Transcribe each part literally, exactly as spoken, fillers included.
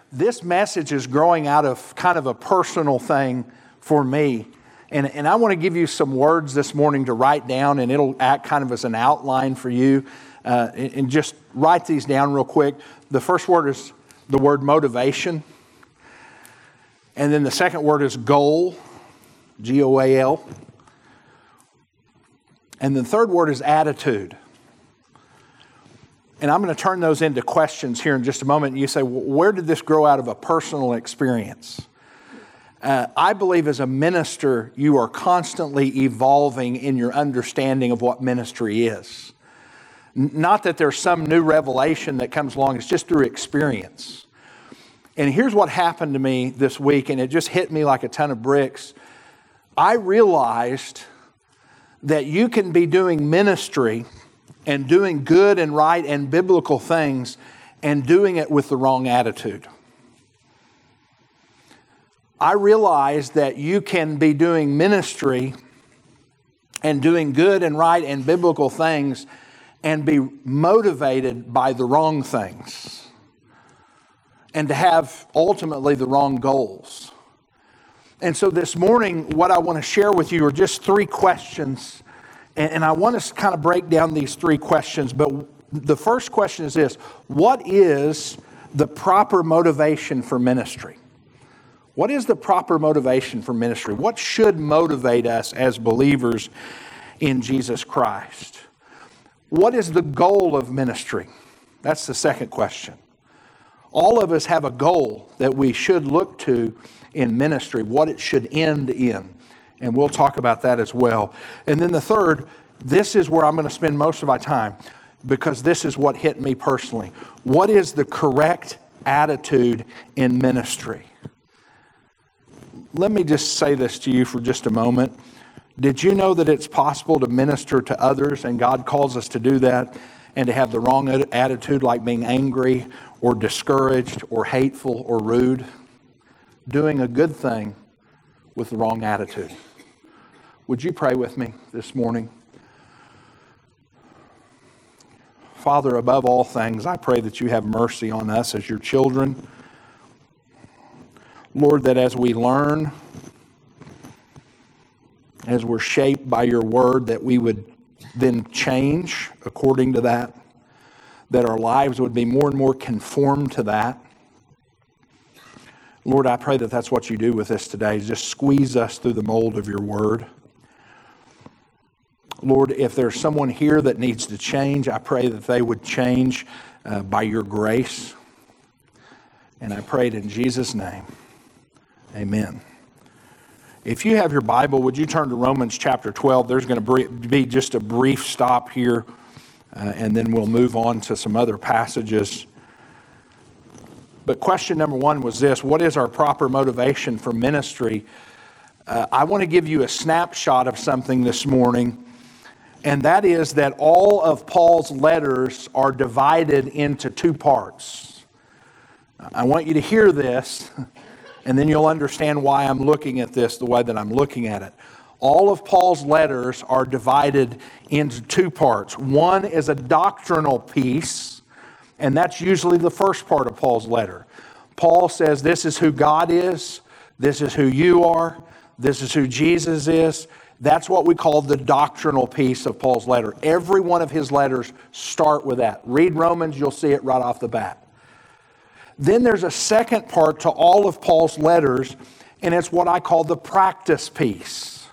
this message is growing out of kind of a personal thing for me. And, and I want to give you some words this morning to write down, and it'll act kind of as an outline for you. Uh, and, and just write these down real quick. The first word is the word motivation. And then the second word is goal, G O A L. And the third word is attitude. And I'm going to turn those into questions here in just a moment. You say, where did this grow out of a personal experience? Uh, I believe as a minister, you are constantly evolving in your understanding of what ministry is. N- not that there's some new revelation that comes along, it's just through experience. And here's what happened to me this week, and it just hit me like a ton of bricks. I realized that you can be doing ministry and doing good and right and biblical things and doing it with the wrong attitude. I realized that you can be doing ministry and doing good and right and biblical things and be motivated by the wrong things and to have ultimately the wrong goals. And so this morning, what I want to share with you are just three questions. And I want to kind of break down these three questions. But the first question is this: what is the proper motivation for ministry? What is the proper motivation for ministry? What should motivate us as believers in Jesus Christ? What is the goal of ministry? That's the second question. All of us have a goal that we should look to in ministry, what it should end in. And we'll talk about that as well. And then the third, this is where I'm going to spend most of my time, because this is what hit me personally. What is the correct attitude in ministry? Let me just say this to you for just a moment. Did you know that it's possible to minister to others, and God calls us to do that, and to have the wrong attitude, like being angry or discouraged or hateful or rude? Doing a good thing with the wrong attitude. Would you pray with me this morning? Father, above all things, I pray that you have mercy on us as your children. Lord, that as we learn, as we're shaped by your word, that we would then change according to that, that our lives would be more and more conformed to that. Lord, I pray that that's what you do with us today, just squeeze us through the mold of your word. Lord, if there's someone here that needs to change, I pray that they would change uh, by your grace. And I pray it in Jesus' name. Amen. If you have your Bible, would you turn to Romans chapter twelve? There's going to be just a brief stop here, uh, and then we'll move on to some other passages. But question number one was this: what is our proper motivation for ministry? Uh, I want to give you a snapshot of something this morning, and that is that all of Paul's letters are divided into two parts. I want you to hear this, and then you'll understand why I'm looking at this the way that I'm looking at it. All of Paul's letters are divided into two parts. One is a doctrinal piece, and that's usually the first part of Paul's letter. Paul says this is who God is, this is who you are, this is who Jesus is. That's what we call the doctrinal piece of Paul's letter. Every one of his letters start with that. Read Romans, you'll see it right off the bat. Then there's a second part to all of Paul's letters, and it's what I call the practice piece.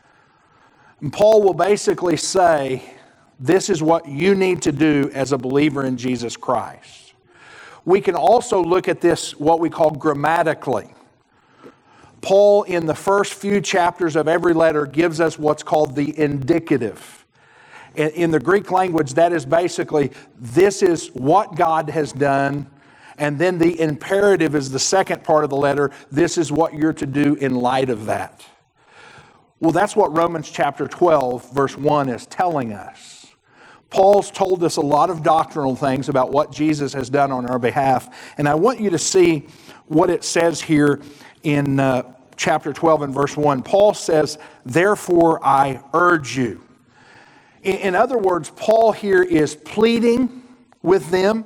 And Paul will basically say, this is what you need to do as a believer in Jesus Christ. We can also look at this, what we call grammatically. Paul, in the first few chapters of every letter, gives us what's called the indicative. In the Greek language, that is basically, this is what God has done. And then the imperative is the second part of the letter. This is what you're to do in light of that. Well, that's what Romans chapter twelve, verse one is telling us. Paul's told us a lot of doctrinal things about what Jesus has done on our behalf. And I want you to see what it says here in uh, chapter twelve and verse one. Paul says, therefore I urge you. In, in other words, Paul here is pleading with them.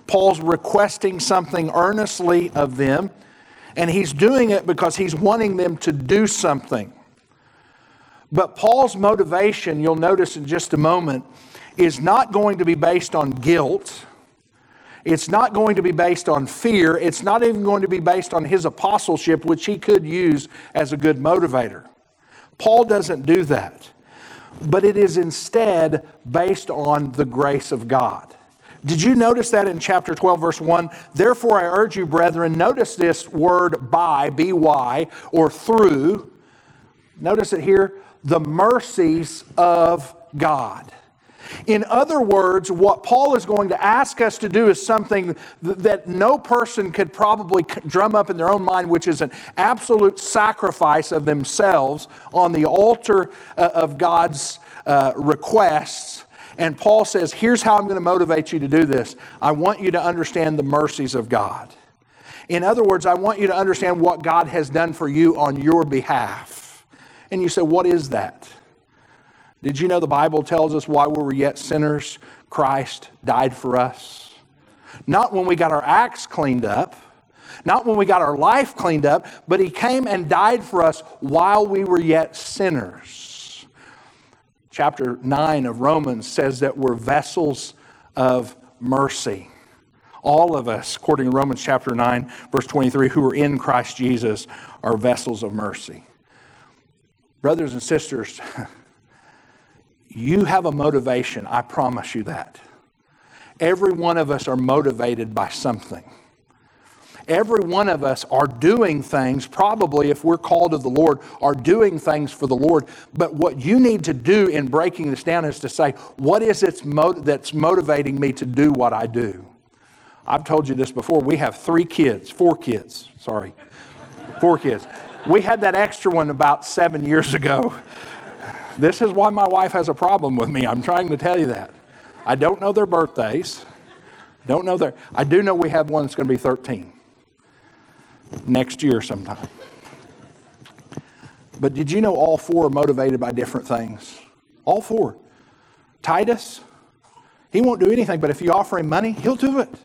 Paul's requesting something earnestly of them, and he's doing it because he's wanting them to do something. But Paul's motivation, you'll notice in just a moment, is not going to be based on guilt. It's not going to be based on fear. It's not even going to be based on his apostleship, which he could use as a good motivator. Paul doesn't do that. But it is instead based on the grace of God. Did you notice that in chapter twelve, verse one? Therefore I urge you, brethren, notice this word by, B Y, or through. Notice it here, the mercies of God. In other words, what Paul is going to ask us to do is something that no person could probably drum up in their own mind, which is an absolute sacrifice of themselves on the altar of God's uh, requests. And Paul says, here's how I'm going to motivate you to do this. I want you to understand the mercies of God. In other words, I want you to understand what God has done for you on your behalf. And you say, what is that? Did you know the Bible tells us while we were yet sinners, Christ died for us? Not when we got our acts cleaned up, not when we got our life cleaned up, but He came and died for us while we were yet sinners. Chapter nine of Romans says that we're vessels of mercy. All of us, according to Romans chapter nine, verse twenty-three, who are in Christ Jesus, are vessels of mercy. Brothers and sisters, you have a motivation, I promise you that. Every one of us are motivated by something. Every one of us are doing things, probably if we're called of the Lord, are doing things for the Lord. But what you need to do in breaking this down is to say, what is it that's motivating me to do what I do? I've told you this before. We have three kids, four kids, sorry, four kids. We had that extra one about seven years ago. This is why my wife has a problem with me. I'm trying to tell you that. I don't know their birthdays. Don't know their. I do know we have one that's going to be thirteen. Next year sometime. But did you know all four are motivated by different things? All four. Titus, he won't do anything, but if you offer him money, he'll do it.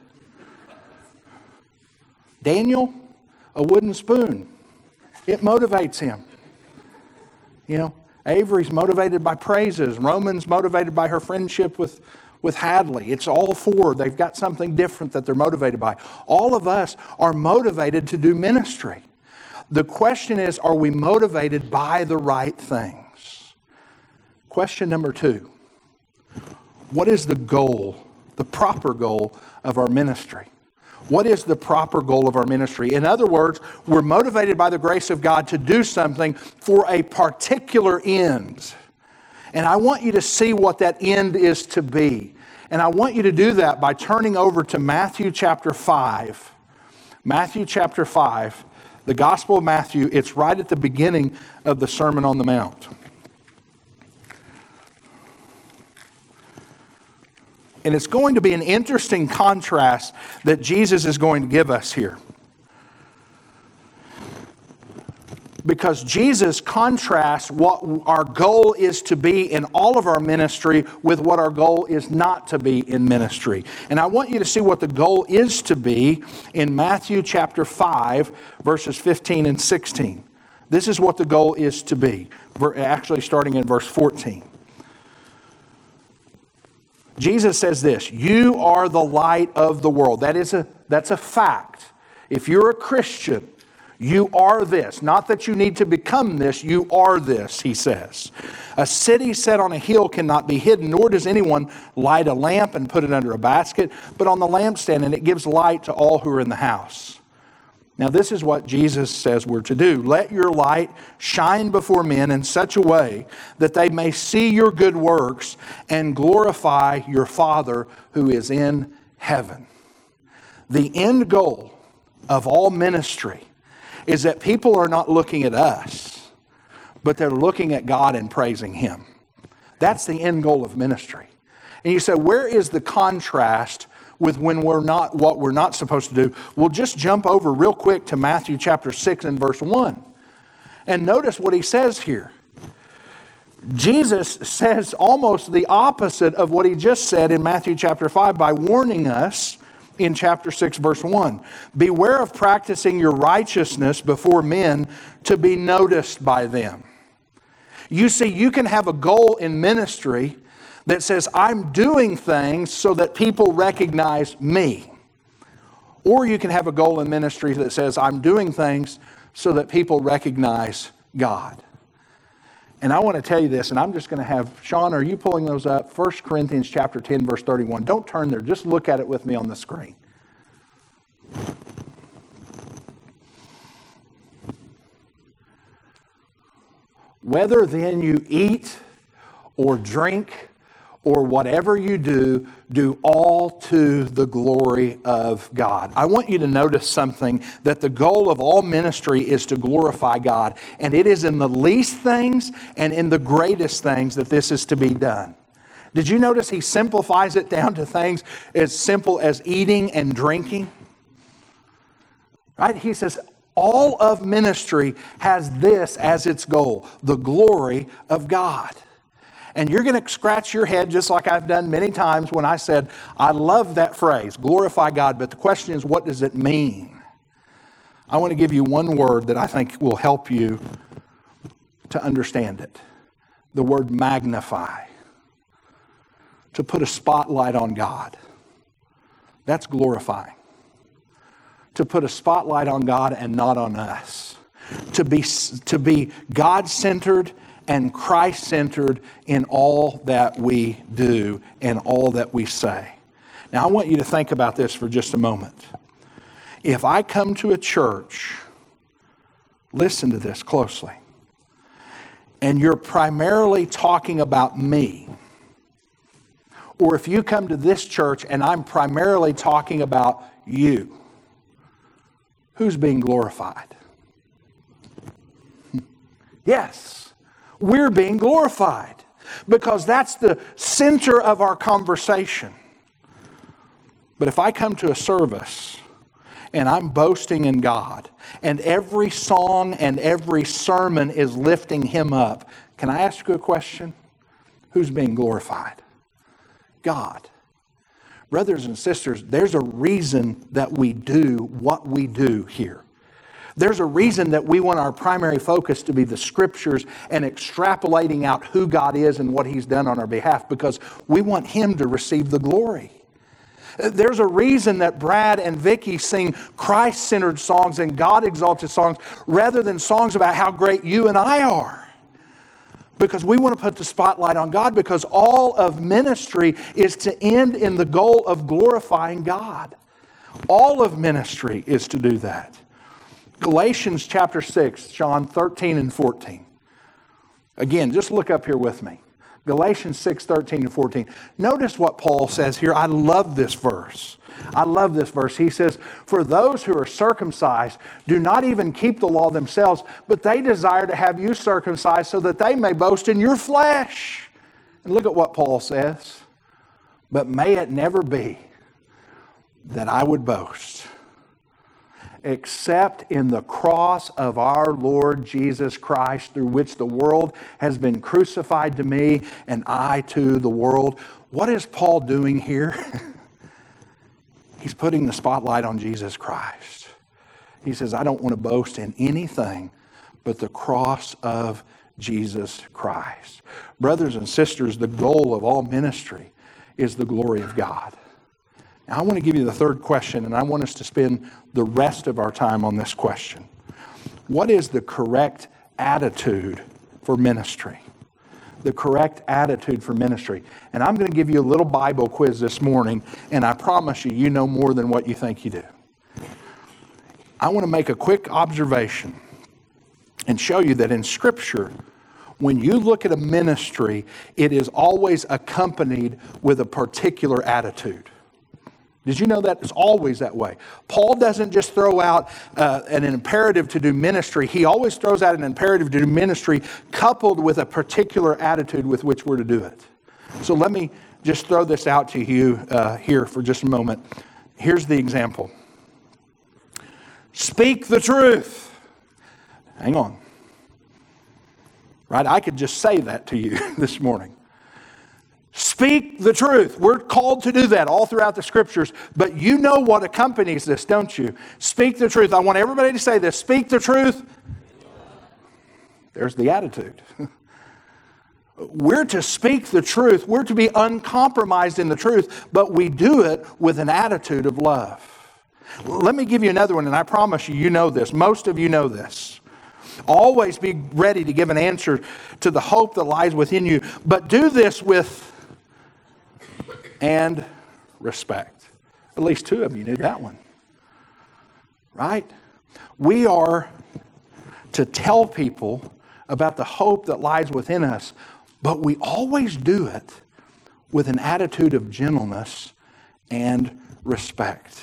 Daniel, a wooden spoon. It motivates him. You know, Avery's motivated by praises. Roman's motivated by her friendship with, with Hadley. It's all four. They've got something different that they're motivated by. All of us are motivated to do ministry. The question is, are we motivated by the right things? Question number two. What is the goal, the proper goal of our ministry? What is the proper goal of our ministry? In other words, we're motivated by the grace of God to do something for a particular end. And I want you to see what that end is to be. And I want you to do that by turning over to Matthew chapter five. Matthew chapter five, the Gospel of Matthew. It's right at the beginning of the Sermon on the Mount. And it's going to be an interesting contrast that Jesus is going to give us here. Because Jesus contrasts what our goal is to be in all of our ministry with what our goal is not to be in ministry. And I want you to see what the goal is to be in Matthew chapter five, verses fifteen and sixteen. This is what the goal is to be. Actually starting in verse fourteen. Jesus says this, you are the light of the world. That is a, that's a fact. If you're a Christian, you are this. Not that you need to become this, you are this, he says. A city set on a hill cannot be hidden, nor does anyone light a lamp and put it under a basket, but on the lampstand, and it gives light to all who are in the house. Now this is what Jesus says we're to do. Let your light shine before men in such a way that they may see your good works and glorify your Father who is in heaven. The end goal of all ministry is that people are not looking at us, but they're looking at God and praising Him. That's the end goal of ministry. And you say, where is the contrast with when we're not what we're not supposed to do? We'll just jump over real quick to Matthew chapter six and verse one. And notice what he says here. Jesus says almost the opposite of what he just said in Matthew chapter five by warning us in chapter six, verse one. Beware of practicing your righteousness before men to be noticed by them. You see, you can have a goal in ministry that says, I'm doing things so that people recognize me. Or you can have a goal in ministry that says, I'm doing things so that people recognize God. And I want to tell you this, and I'm just going to have, Sean, are you pulling those up? First Corinthians chapter ten, verse thirty-one. Don't turn there. Just look at it with me on the screen. Whether then you eat or drink or whatever you do, do all to the glory of God. I want you to notice something, that the goal of all ministry is to glorify God. And it is in the least things and in the greatest things that this is to be done. Did you notice he simplifies it down to things as simple as eating and drinking? Right? He says, all of ministry has this as its goal, the glory of God. And you're going to scratch your head just like I've done many times when I said, I love that phrase, glorify God, but the question is, what does it mean? I want to give you one word that I think will help you to understand it. The word magnify. To put a spotlight on God. That's glorifying. To put a spotlight on God and not on us. To be, to be God-centered and Christ-centered in all that we do and all that we say. Now, I want you to think about this for just a moment. If I come to a church, listen to this closely, and you're primarily talking about me, or if you come to this church and I'm primarily talking about you, who's being glorified? Yes. We're being glorified because that's the center of our conversation. But if I come to a service and I'm boasting in God and every song and every sermon is lifting Him up, can I ask you a question? Who's being glorified? God. Brothers and sisters, there's a reason that we do what we do here. There's a reason that we want our primary focus to be the Scriptures and extrapolating out who God is and what He's done on our behalf, because we want Him to receive the glory. There's a reason that Brad and Vicki sing Christ-centered songs and God-exalted songs rather than songs about how great you and I are. Because we want to put the spotlight on God, because all of ministry is to end in the goal of glorifying God. All of ministry is to do that. Galatians chapter six, John thirteen and fourteen. Again, just look up here with me. Galatians six, thirteen and fourteen. Notice what Paul says here. I love this verse. I love this verse. He says, for those who are circumcised do not even keep the law themselves, but they desire to have you circumcised so that they may boast in your flesh. And look at what Paul says. But may it never be that I would boast except in the cross of our Lord Jesus Christ, through which the world has been crucified to me, and I to the world. What is Paul doing here? He's putting the spotlight on Jesus Christ. He says, I don't want to boast in anything but the cross of Jesus Christ. Brothers and sisters, the goal of all ministry is the glory of God. Now, I want to give you the third question, and I want us to spend the rest of our time on this question. What is the correct attitude for ministry? The correct attitude for ministry. And I'm going to give you a little Bible quiz this morning, and I promise you, you know more than what you think you do. I want to make a quick observation and show you that in Scripture, when you look at a ministry, it is always accompanied with a particular attitude. Did you know that? It's always that way. Paul doesn't just throw out uh, an imperative to do ministry. He always throws out an imperative to do ministry coupled with a particular attitude with which we're to do it. So let me just throw this out to you uh, here for just a moment. Here's the example. Speak the truth. Hang on. Right? I could just say that to you this morning. Speak the truth. We're called to do that all throughout the scriptures. But you know what accompanies this, don't you? Speak the truth. I want everybody to say this. Speak the truth. There's the attitude. We're to speak the truth. We're to be uncompromised in the truth, but we do it with an attitude of love. Let me give you another one, and I promise you, you know this. Most of you know this. Always be ready to give an answer to the hope that lies within you, but do this with and respect. At least two of you knew that one. Right? We are to tell people about the hope that lies within us, but we always do it with an attitude of gentleness and respect.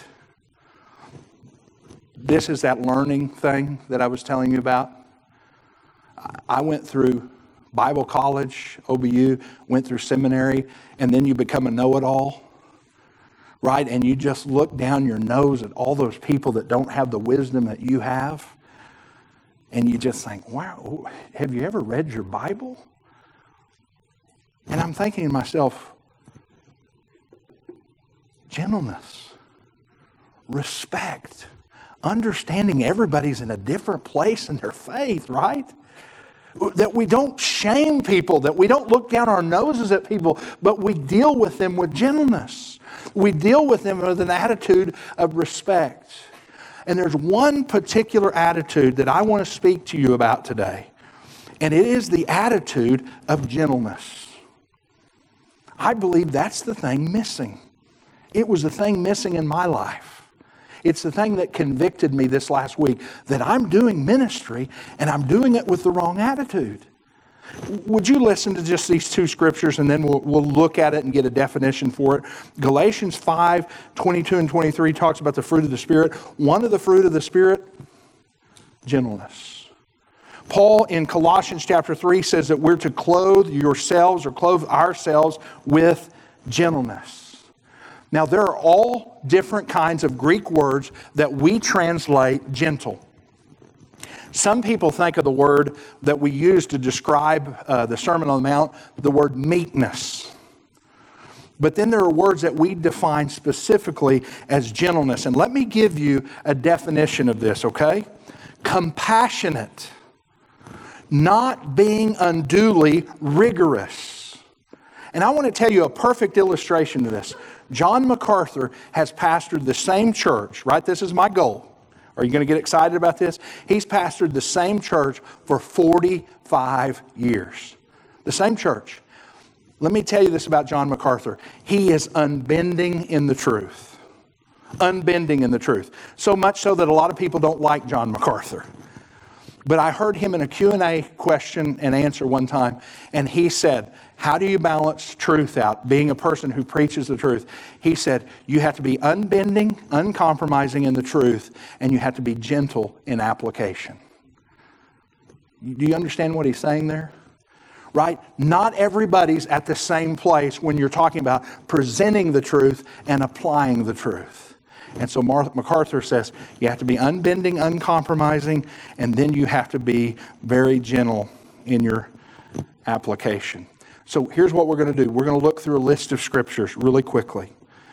This is that learning thing that I was telling you about. I went through Bible college, O B U, went through seminary, and then you become a know-it-all, right? And you just look down your nose at all those people that don't have the wisdom that you have, and you just think, wow, have you ever read your Bible? And I'm thinking to myself, gentleness, respect, understanding everybody's in a different place in their faith, right? That we don't shame people, that we don't look down our noses at people, but we deal with them with gentleness. We deal with them with an attitude of respect. And there's one particular attitude that I want to speak to you about today, and it is the attitude of gentleness. I believe that's the thing missing. It was the thing missing in my life. It's the thing that convicted me this last week, that I'm doing ministry and I'm doing it with the wrong attitude. Would you listen to just these two scriptures, and then we'll, we'll look at it and get a definition for it. Galatians five, twenty-two and twenty-three talks about the fruit of the Spirit. One of the fruit of the Spirit, gentleness. Paul in Colossians chapter three says that we're to clothe yourselves or clothe ourselves with gentleness. Now, there are all different kinds of Greek words that we translate gentle. Some people think of the word that we use to describe uh, the Sermon on the Mount, the word meekness. But then there are words that we define specifically as gentleness. And let me give you a definition of this, okay? Compassionate, not being unduly rigorous. And I want to tell you a perfect illustration of this. John MacArthur has pastored the same church, right? This is my goal. Are you going to get excited about this? He's pastored the same church for forty-five years. The same church. Let me tell you this about John MacArthur. He is unbending in the truth. Unbending in the truth. So much so that a lot of people don't like John MacArthur. But I heard him in a Q and A question and answer one time, and he said, how do you balance truth out, being a person who preaches the truth? He said, you have to be unbending, uncompromising in the truth, and you have to be gentle in application. Do you understand what he's saying there? Right? Not everybody's at the same place when you're talking about presenting the truth and applying the truth. And so MacArthur says you have to be unbending, uncompromising, and then you have to be very gentle in your application. So here's what we're going to do. We're going to look through a list of scriptures really quickly.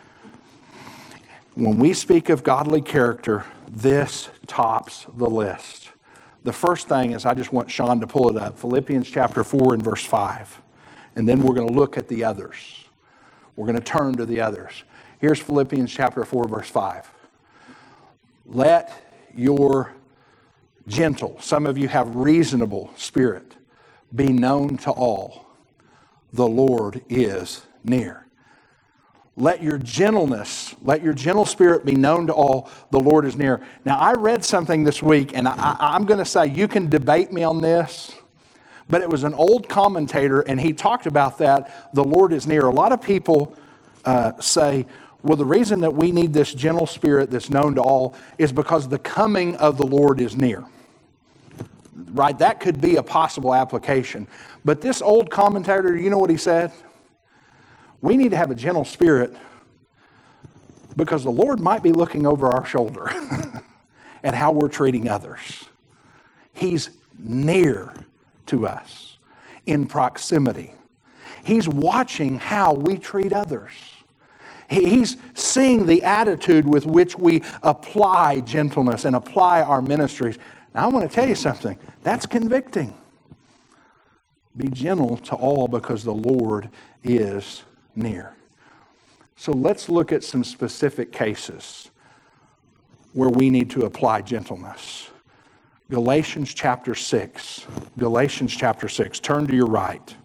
When we speak of godly character, this tops the list. The first thing is, I just want Sean to pull it up, Philippians chapter four and verse five. And then we're going to look at the others. We're going to turn to the others. Here's Philippians chapter four, verse five. Let your gentle, some of you have reasonable spirit, be known to all. The Lord is near. Let your gentleness, let your gentle spirit be known to all. The Lord is near. Now, I read something this week, and I, I'm going to say, you can debate me on this, but it was an old commentator, and he talked about that. The Lord is near. A lot of people uh, say, well, the reason that we need this gentle spirit that's known to all is because the coming of the Lord is near. Right? That could be a possible application. But this old commentator, you know what he said? We need to have a gentle spirit because the Lord might be looking over our shoulder at how we're treating others. He's near to us, in proximity. He's watching how we treat others. He's seeing the attitude with which we apply gentleness and apply our ministries. Now, I want to tell you something. That's convicting. Be gentle to all because the Lord is near. So let's look at some specific cases where we need to apply gentleness. Galatians chapter six. Galatians chapter six. Turn to your right.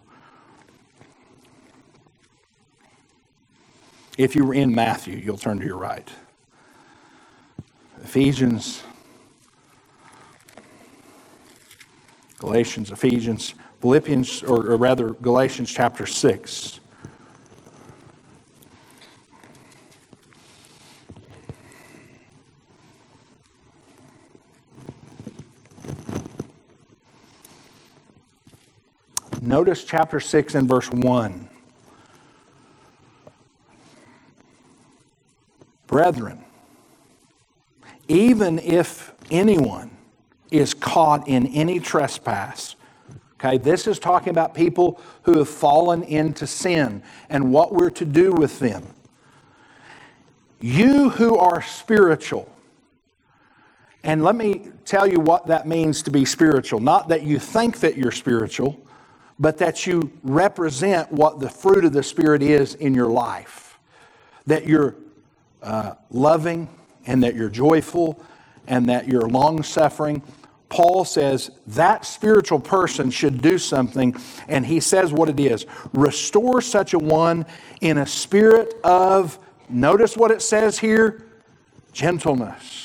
If you were in Matthew, you'll turn to your right. Ephesians, Galatians, Ephesians, Philippians, or, or rather Galatians chapter six. Notice chapter six and verse one. Brethren, even if anyone is caught in any trespass, okay, this is talking about people who have fallen into sin and what we're to do with them. You who are spiritual, and let me tell you what that means to be spiritual. Not that you think that you're spiritual, but that you represent what the fruit of the Spirit is in your life. That you're uh, loving, and that you're joyful, and that you're long-suffering. Paul says that spiritual person should do something, and he says what it is. Restore such a one in a spirit of, notice what it says here, gentleness.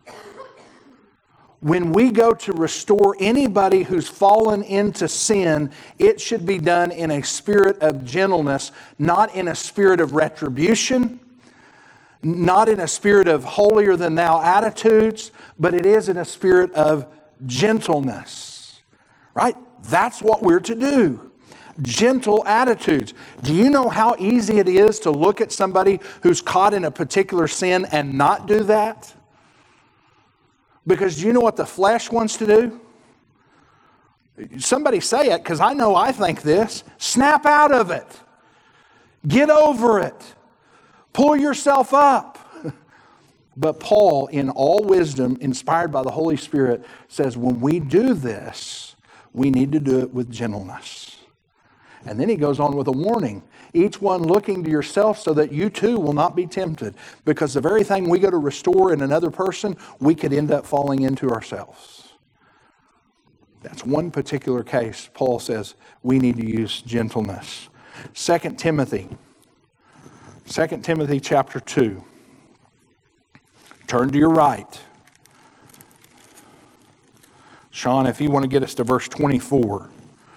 When we go to restore anybody who's fallen into sin, it should be done in a spirit of gentleness, not in a spirit of retribution, not in a spirit of holier-than-thou attitudes, but it is in a spirit of gentleness. Right? That's what we're to do. Gentle attitudes. Do you know how easy it is to look at somebody who's caught in a particular sin and not do that? Because do you know what the flesh wants to do? Somebody say it, because I know I think this. Snap out of it. Get over it. Pull yourself up. But Paul, in all wisdom, inspired by the Holy Spirit, says when we do this, we need to do it with gentleness. And then he goes on with a warning. Each one looking to yourself so that you too will not be tempted. Because the very thing we go to restore in another person, we could end up falling into ourselves. That's one particular case. Paul says we need to use gentleness. Second Timothy. Second Timothy chapter two. Turn to your right. Sean, if you want to get us to verse twenty-four.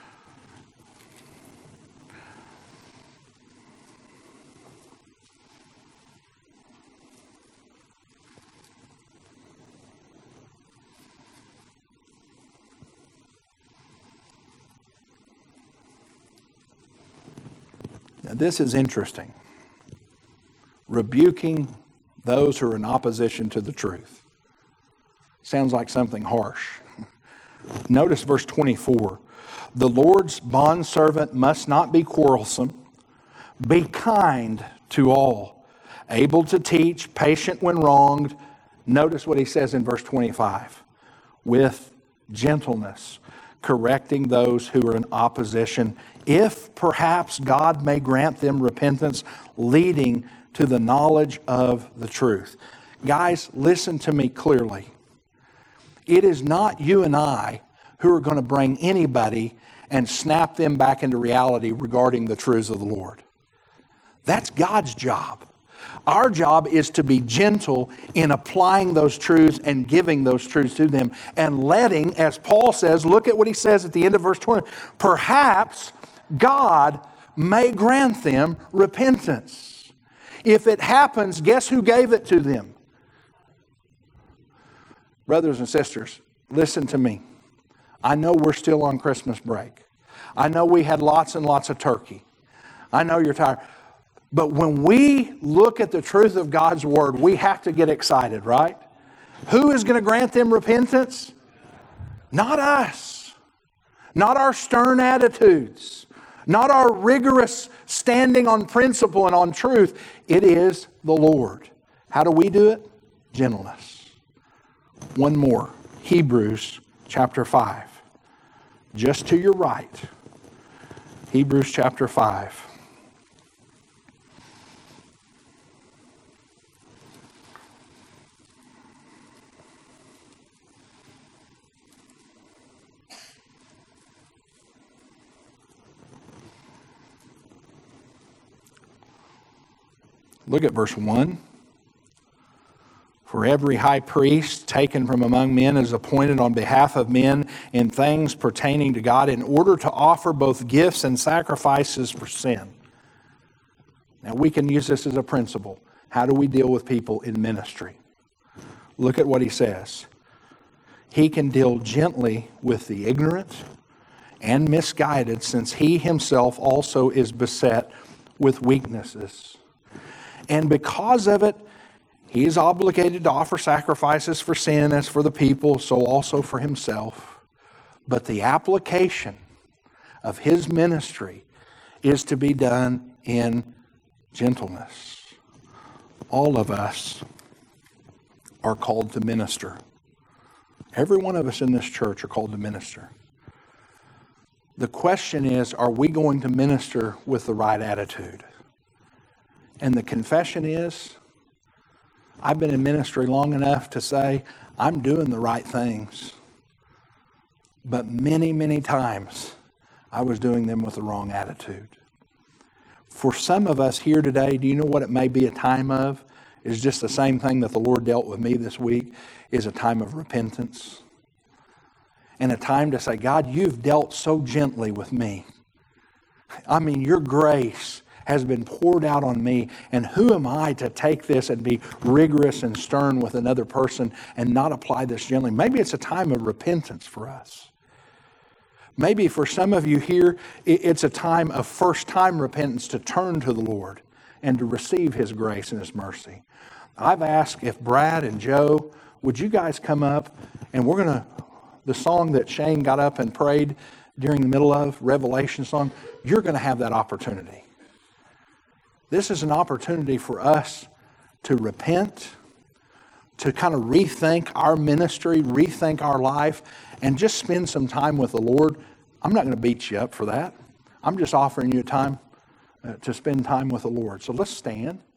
Now, this is interesting. Rebuking those who are in opposition to the truth. Sounds like something harsh. Notice verse twenty-four. The Lord's bondservant must not be quarrelsome. Be kind to all. Able to teach, patient when wronged. Notice what he says in verse twenty-five. With gentleness, correcting those who are in opposition, if perhaps God may grant them repentance, leading to the knowledge of the truth. Guys, listen to me clearly. It is not you and I who are going to bring anybody and snap them back into reality regarding the truths of the Lord. That's God's job. Our job is to be gentle in applying those truths and giving those truths to them and letting, as Paul says, look at what he says at the end of verse twenty, perhaps God may grant them repentance. If it happens, guess who gave it to them? Brothers and sisters, listen to me. I know we're still on Christmas break. I know we had lots and lots of turkey. I know you're tired. But when we look at the truth of God's Word, we have to get excited, right? Who is going to grant them repentance? Not us. Not our stern attitudes. not our rigorous standing on principle and on truth. It is the Lord. How do we do it? Gentleness. One more. Hebrews chapter five. Just to your right. Hebrews chapter five. Look at verse one. For every high priest taken from among men is appointed on behalf of men in things pertaining to God in order to offer both gifts and sacrifices for sin. Now we can use this as a principle. How do we deal with people in ministry? Look at what he says. He can deal gently with the ignorant and misguided, since he himself also is beset with weaknesses. And because of it, he is obligated to offer sacrifices for sin as for the people, so also for himself. But the application of his ministry is to be done in gentleness. All of us are called to minister. Every one of us in this church are called to minister. The question is, are we going to minister with the right attitude? And the confession is, I've been in ministry long enough to say, I'm doing the right things. But many, many times, I was doing them with the wrong attitude. For some of us here today, do you know what it may be a time of? It's just the same thing that the Lord dealt with me this week, is a time of repentance. And a time to say, God, you've dealt so gently with me. I mean, your grace has been poured out on me, and who am I to take this and be rigorous and stern with another person and not apply this gently? Maybe it's a time of repentance for us. Maybe for some of you here, it's a time of first-time repentance to turn to the Lord and to receive His grace and His mercy. I've asked if Brad and Joe, would you guys come up, and we're going to, the song that Shane got up and prayed during the middle of, Revelation song, you're going to have that opportunity. This is an opportunity for us to repent, to kind of rethink our ministry, rethink our life, and just spend some time with the Lord. I'm not going to beat you up for that. I'm just offering you time uh, to spend time with the Lord. So let's stand.